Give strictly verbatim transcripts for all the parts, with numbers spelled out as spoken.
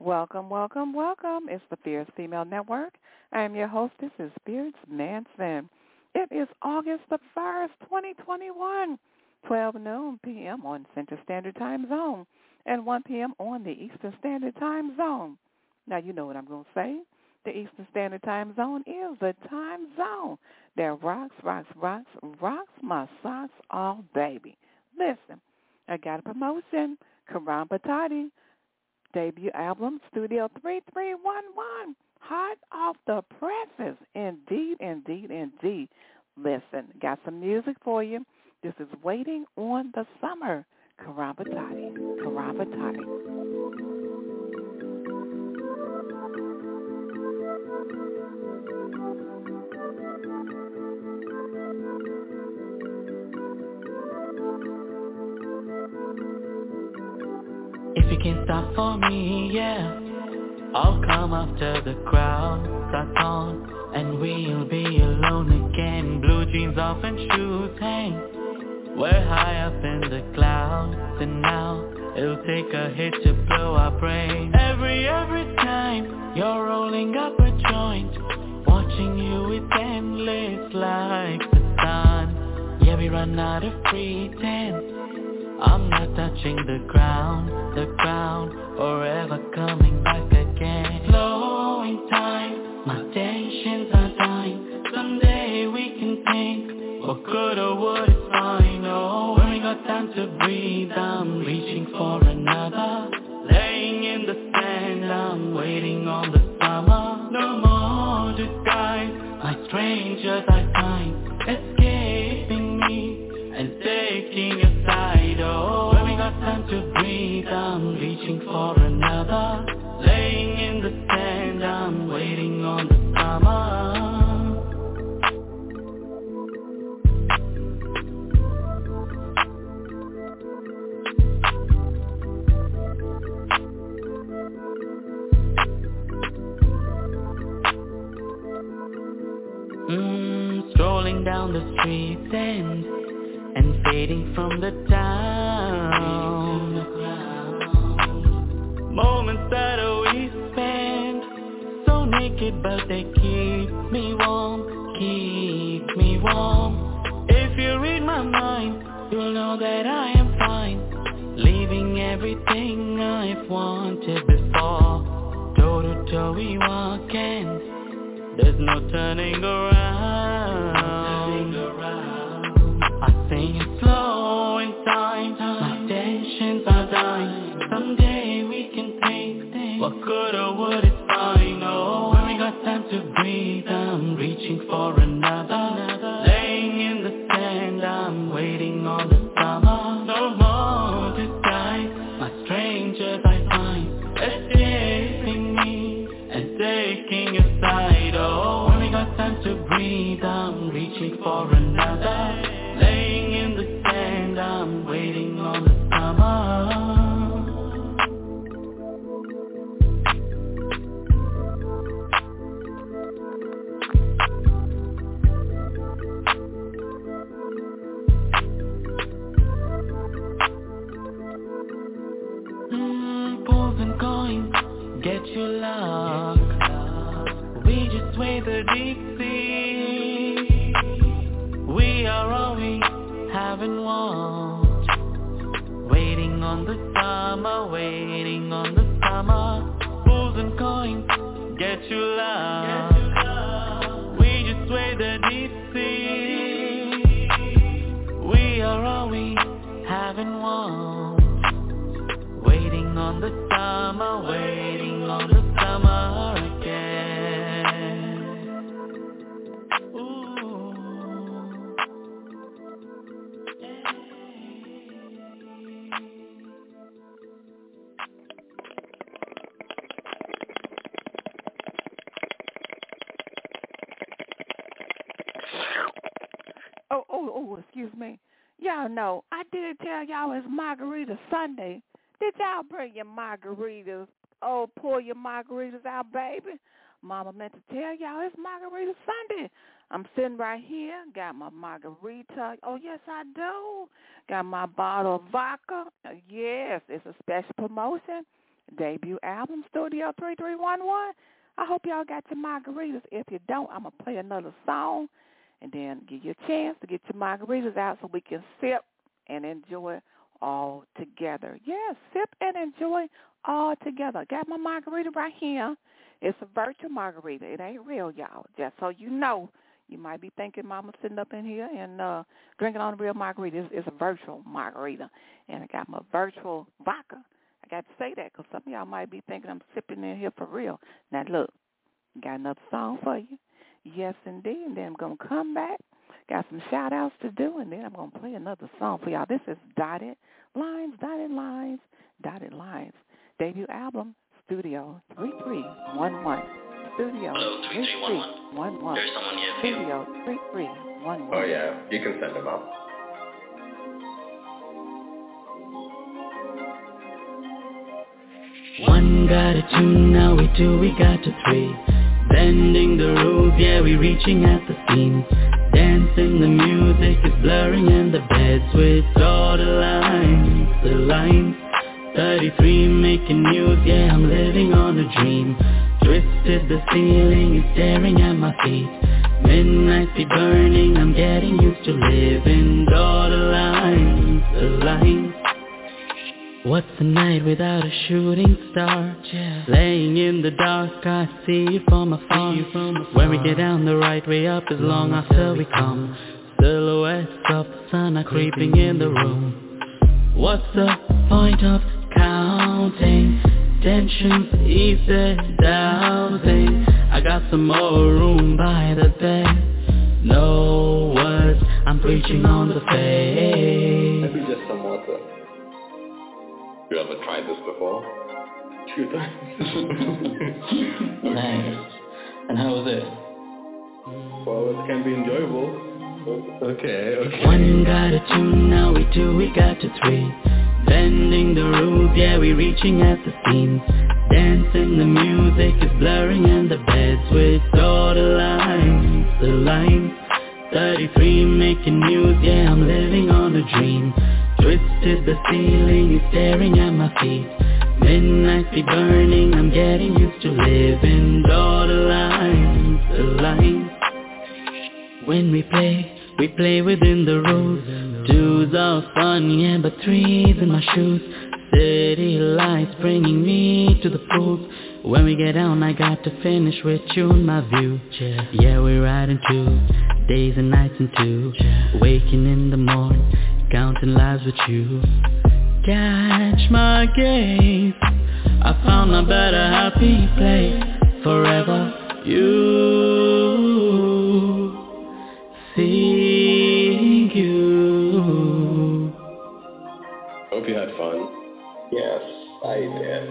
Welcome, welcome, welcome. It's the Fierce Female Network. I am your hostess, is Spirits Manson. It is August the first, twenty twenty-one, twelve noon p.m. on Central Standard Time Zone and one p.m. on the Eastern Standard Time Zone. Now, you know what I'm going to say. The Eastern Standard Time Zone is the time zone that rocks, rocks, rocks, rocks my socks all, baby. Listen, I got a promotion. Karan Batati. Debut album, Studio three three one one, hot off the presses. Indeed, indeed, indeed. Listen, got some music for you. This is Waiting on the Summer. Karabatati, Karabatati. If you can't stop for me, yeah, I'll come after the crowd starts on, and we'll be alone again. Blue jeans off and shoes hang. We're high up in the clouds, and now it'll take a hit to blow our brain. Every, every time you're rolling up a joint, watching you is endless like the sun. Yeah, we run out of pretense. I'm not touching the ground, the ground, or ever coming back again. Flowing time, my tensions are dying. Someday we can think, what good or what is fine. Oh, when we got time to breathe, I'm reaching for another. Laying in the sand, I'm waiting on the summer. No more disguise, my strangers I find, escaping me and taking a side. Oh, when we got time to breathe, I'm reaching for another. Laying in the sand, I'm waiting on the summer. Mm, strolling down the streets and and fading from the town. Moments that we spend so naked, but they keep me warm, keep me warm. If you read my mind, you'll know that I am fine, leaving everything I've wanted before. Toe to toe we walk and there's no turning around. I sing it slow in time, my tensions are dying. Someday we can think, what good or what is fine. Oh, when we got time to breathe, I'm reaching for another. Laying in the sand, I'm waiting on the summer. No more disguise, my strangers I find, escaping me and taking a side. Oh, when we got time to breathe, I'm reaching for another. Laying in the sand, I'm waiting on the summer. Mm, pulls and coins, get you luck. We just wait the deep sea. We are all we haven't want. Waiting on the summer, waiting on the summer. Bulls and coins, get you love. We just wait the deep sea. We are all we haven't want. Waiting on the summer, waiting on the summer again. Ooh. Oh, oh, oh, excuse me. Y'all know, I did tell y'all it's Margarita Sunday. Did y'all bring your margaritas? Oh, pour your margaritas out, baby. Mama meant to tell y'all it's Margarita Sunday. I'm sitting right here, got my margarita. Oh, yes, I do. Got my bottle of vodka. Uh, Yes, it's a special promotion. Debut album, Studio three three one one. I hope y'all got your margaritas. If you don't, I'm going to play another song and then give you a chance to get your margaritas out so we can sip and enjoy all together. Yes, sip and enjoy all together. Got my margarita right here. It's a virtual margarita. It ain't real, y'all. Just so you know, you might be thinking Mama sitting up in here and uh, drinking on a real margarita. It's, it's a virtual margarita. And I got my virtual vodka. I got to say that because some of y'all might be thinking I'm sipping in here for real. Now, look, got another song for you. Yes, indeed. And then I'm going to come back. Got some shout-outs to do, and then I'm going to play another song for y'all. This is Dotted Lines, Dotted Lines, Dotted Lines. Debut album, Studio three three one one. Studio three three one one. There's someone here for you. Studio three three one one. Oh, yeah. You can send them up. One got a two, now we two, we got to three. Bending the rules, yeah, we reaching at the seams. Dancing, the music is blurring and the beds with all the lines, the lines. thirty-three making news, yeah, I'm living on a dream. Twisted, the ceiling is staring at my feet. Midnight be burning, I'm getting used to living all the lines, the lines. What's a night without a shooting star? Yeah. Laying in the dark, I see you from afar. When we get down the right way up is long after we come. Silhouettes of the sun are creeping in the room. What's the point of counting? Tensions ease the doubting. I got some more room by the bed. No words, I'm preaching on the faith. Maybe just some water. You ever tried this before? Two times. Nice. And how was it? Well, it can be enjoyable. Okay, okay. One got a two, now we two, we got to three. Bending the rules, yeah, we reaching at the seams. Dancing, the music is blurring and the beds with all the lines, the lines. thirty-three making news, yeah, I'm living on a dream. Twisted, the ceiling is staring at my feet. Midnight be burning, I'm getting used to living all the lines, the lines. When we play, we play within the rules. Twos are fun, yeah, but threes in my shoes. City lights bringing me to the pools. When we get down, I got to finish with you in my view. Yeah, yeah, we're riding two days and nights in two. Waking in the morning, counting lives with you. Catch my gaze, I found a better happy place. Forever you, seeing you. Hope you had fun. Yes, I did.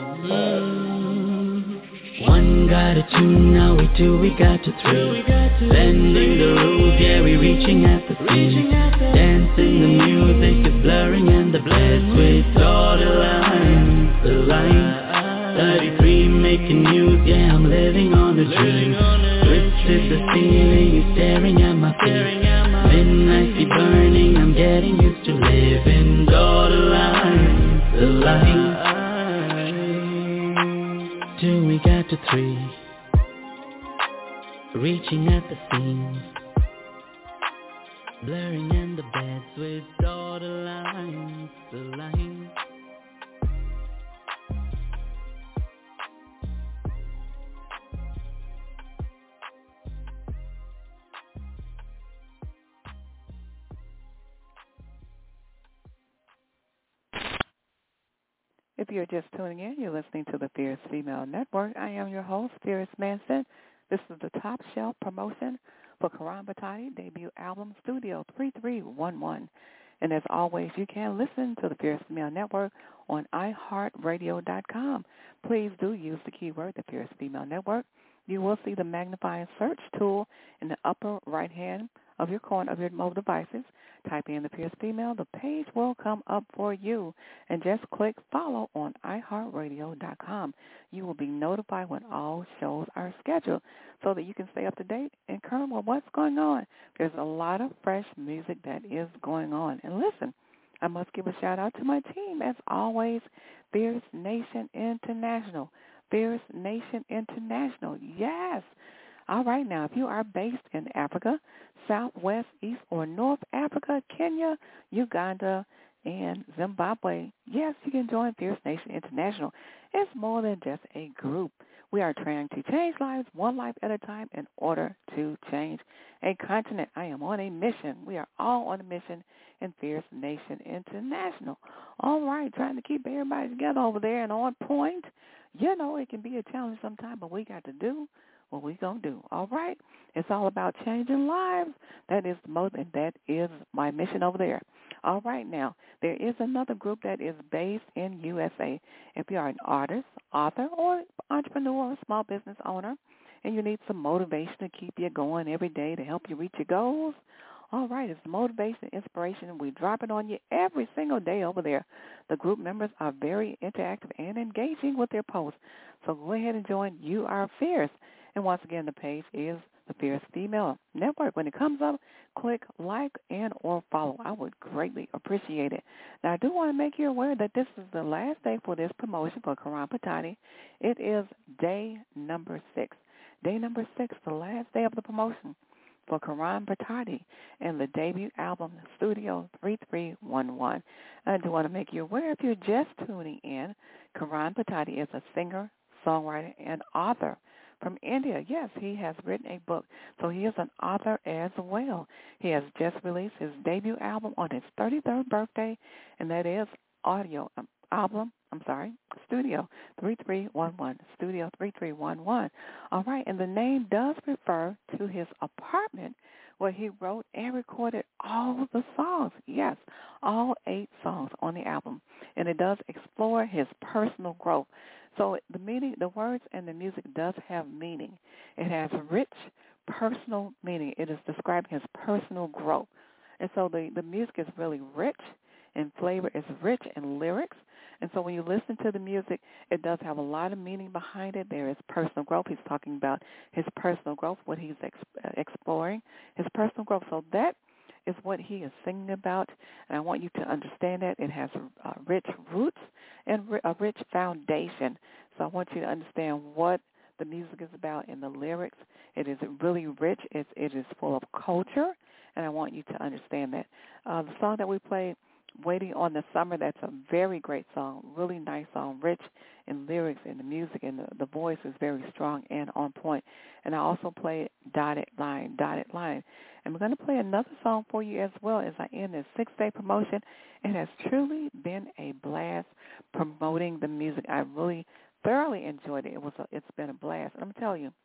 Mm. One got a two, now we two, we got to three. Bending the rules, yeah, we reaching at the seams. Dancing, the music is blurring and the bleds with all the lines, the lines. thirty-three making news, yeah, I'm living on a dream. Twisted, the ceiling is staring at my feet. Midnight be burning, I'm getting used to living all the lines, the lines. Two, we got to three. Reaching at the seams. Blurring in the beds with all the lines, the lines. If you're just tuning in, you're listening to the Fierce Female Network. I am your host, Fierce Manson. This is the top shelf promotion for Karan Batati debut album, Studio three three one one. And as always, you can listen to the Fierce Female Network on i heart radio dot com. Please do use the keyword, the Fierce Female Network. You will see the magnifying search tool in the upper right-hand of your corner of your mobile devices. Type in the Fierce Female. The page will come up for you. And just click follow on i heart radio dot com. You will be notified when all shows are scheduled so that you can stay up to date and current with what's going on. There's a lot of fresh music that is going on. And listen, I must give a shout-out to my team, as always, Fierce Nation International. Fierce Nation International, yes. All right, now, if you are based in Africa, South, West, East, or North Africa, Kenya, Uganda, and Zimbabwe, yes, you can join Fierce Nation International. It's more than just a group. We are trying to change lives one life at a time in order to change a continent. I am on a mission. We are all on a mission in Fierce Nation International. All right, trying to keep everybody together over there and on point. You know, it can be a challenge sometimes, but we got to do what we going to do. All right? It's all about changing lives. That is the most, and that is my mission over there. All right, now, there is another group that is based in U S A. If you are an artist, author, or entrepreneur, or small business owner, and you need some motivation to keep you going every day to help you reach your goals, all right, it's motivation, inspiration. We drop it on you every single day over there. The group members are very interactive and engaging with their posts. So go ahead and join You Are Fierce. And once again, the page is the Fierce Female Network. When it comes up, click like and or follow. I would greatly appreciate it. Now, I do want to make you aware that this is the last day for this promotion for Karan Patani. It is day number six. Day number six, the last day of the promotion for Karan Patani and the debut album, Studio three three one one. I do want to make you aware, if you're just tuning in, Karan Patani is a singer, songwriter, and author from India. Yes, he has written a book, so he is an author as well. He has just released his debut album on his thirty-third birthday, and that is audio um, album, I'm sorry, Studio three three one one, Studio three three one one. All right, and the name does refer to his apartment where he wrote and recorded all the songs. Yes, all eight songs on the album, and it does explore his personal growth. So the meaning, the words and the music does have meaning. It has rich personal meaning. It is describing his personal growth. And so the, the music is really rich, and flavor is rich in lyrics. And so when you listen to the music, it does have a lot of meaning behind it. There is personal growth. He's talking about his personal growth, what he's ex- exploring, his personal growth. So that is what he is singing about, and I want you to understand that. It has uh, rich roots and a rich foundation. So I want you to understand what the music is about in the lyrics. It is really rich. It's, it is full of culture, and I want you to understand that. Uh, the song that we played, Waiting on the Summer, that's a very great song, really nice song, rich in lyrics and the music, and the, the voice is very strong and on point. And I also played Dotted Line, Dotted Line. And we're going to play another song for you as well as I end this six-day promotion. It has truly been a blast promoting the music. I really thoroughly enjoyed it. It was a, it's been a blast. And I'm telling you,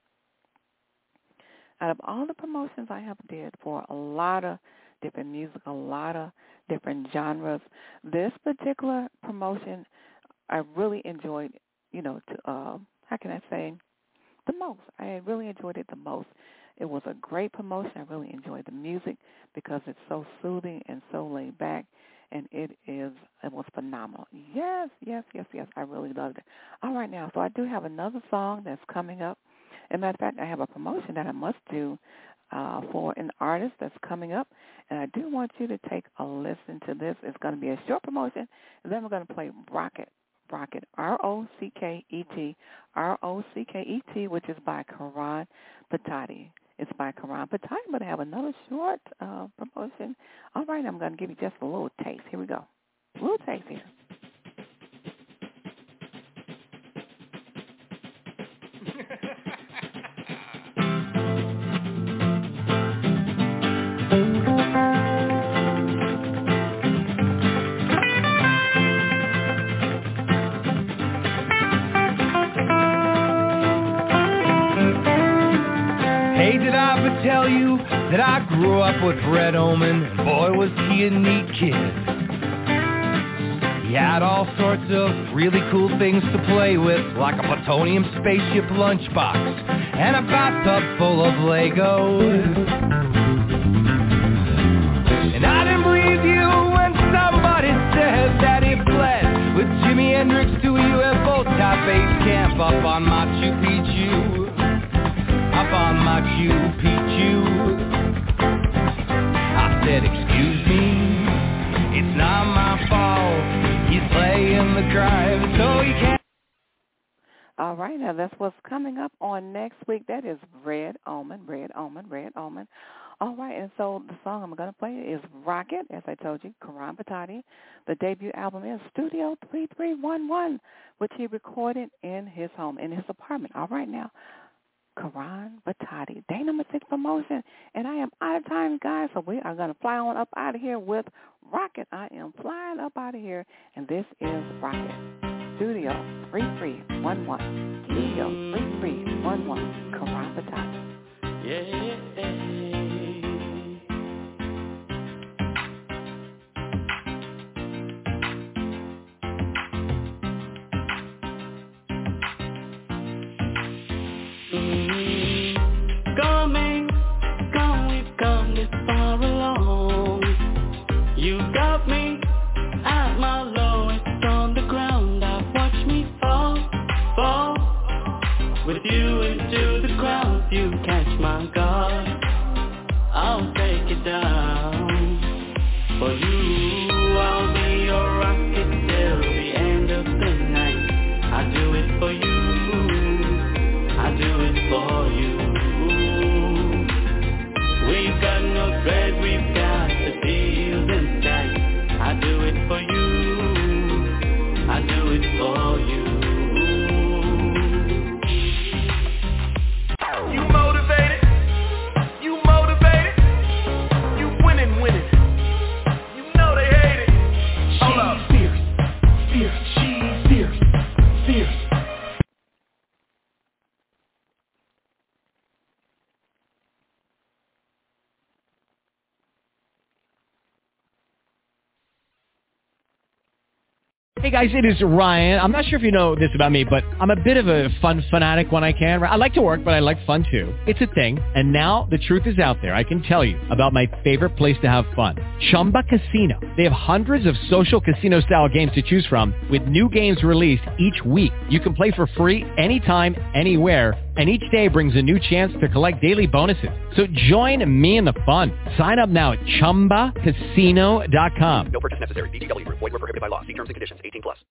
out of all the promotions I have did for a lot of different music, a lot of different genres, this particular promotion I really enjoyed, you know, to, uh, how can I say, the most. I really enjoyed it the most. It was a great promotion. I really enjoyed the music because it's so soothing and so laid back, and it is, it was phenomenal. Yes, yes, yes, yes, I really loved it. All right, now, so I do have another song that's coming up. As a matter of fact, I have a promotion that I must do uh, for an artist that's coming up, and I do want you to take a listen to this. It's going to be a short promotion, and then we're going to play Rocket. Rocket, R O C K E T, R O C K E T, which is by Karan Patani. It's by Karan Patani, but I have another short uh, promotion. All right, I'm going to give you just a little taste. Here we go. A little taste here. Tell you that I grew up with Red Omen, and boy was he a neat kid. He had all sorts of really cool things to play with, like a plutonium spaceship lunchbox and a bathtub full of Legos. And I didn't believe you when somebody said that he fled with Jimi Hendrix to a U F O type base camp up on Machu Picchu. Up on Machu Picchu. I said, excuse me, it's not my on the drive, so you can't. All right, now that's what's coming up on next week. That is Red Omen, Red Omen, Red Omen. All right, and so the song I'm going to play is Rocket, as I told you, Karan Batati. The debut album is Studio three three one one, which he recorded in his home, in his apartment. All right, now, Karan Batati, Dynamic Promotion. And I am out of time, guys, so we are going to fly on up out of here with Rocket. I am flying up out of here, and this is Rocket. Studio three three one one. Studio three three one one. Karan Batati. Yeah. Coming, come, we've come this far along. You got me at my lowest on the ground. I've watched me fall, fall with you into the crowd. You catch my guard, I'll take it down. For you, I'll be your rocket till the end of the night. I do it for you, I do it for you. We've got no thread, we've got the deals inside. I do it for you, I do it for you. You motivated, you motivated, you winning, winning. You know they hate it. Hold up. Fierce, fierce, she's fierce, fierce. Hey guys, it is Ryan. I'm not sure if you know this about me, but I'm a bit of a fun fanatic when I can. I like to work, but I like fun too. It's a thing. And now the truth is out there. I can tell you about my favorite place to have fun. Chumba Casino. They have hundreds of social casino style games to choose from with new games released each week. You can play for free anytime, anywhere. And each day brings a new chance to collect daily bonuses. So join me in the fun. Sign up now at chumba casino dot com. No purchase necessary. V G W Group. Void where prohibited by law. See terms and conditions. eighteen plus.